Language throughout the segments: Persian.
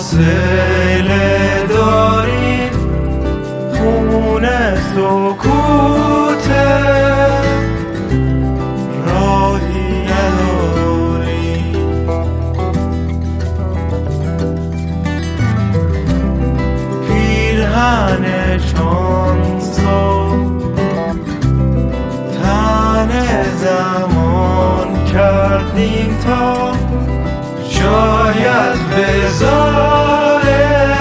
فاصله داریم، خونه سکوته، راهی نداریم. پیرهن شانسو تن زمان کردیم تا شاید بذاره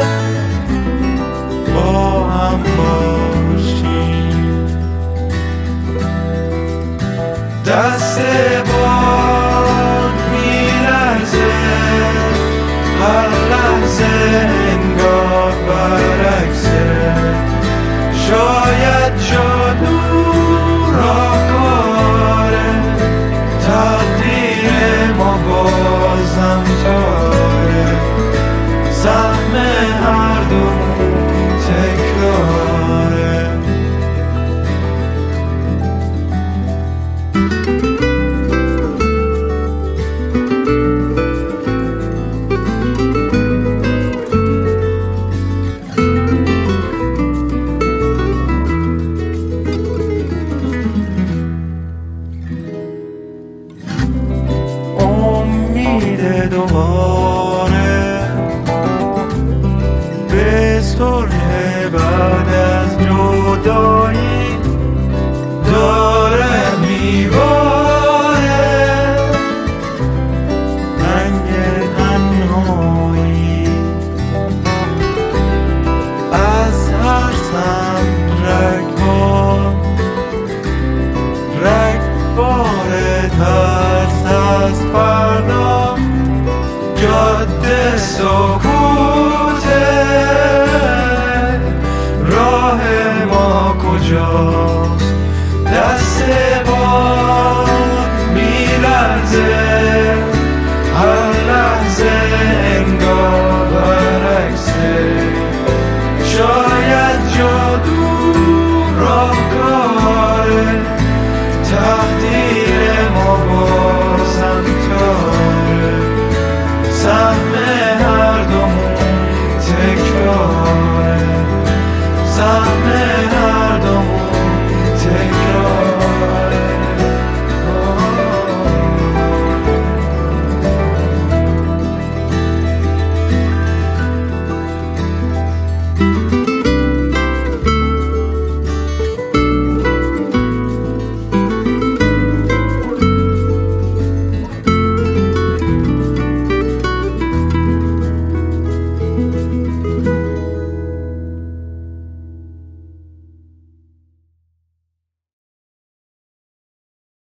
با هم باشیم. دست باد میلرزه هر لحظه انگار برعکسه، شاید جادو راهکاره، تقدیر ما بازم تاره، سهم هر دو تکراره. امید دوباره به صلح بعد از جدایی داره میباره، رنگ تنهایی از هر سمت رگبار ترس از فردا، جاده سکوته، راه ما کجا؟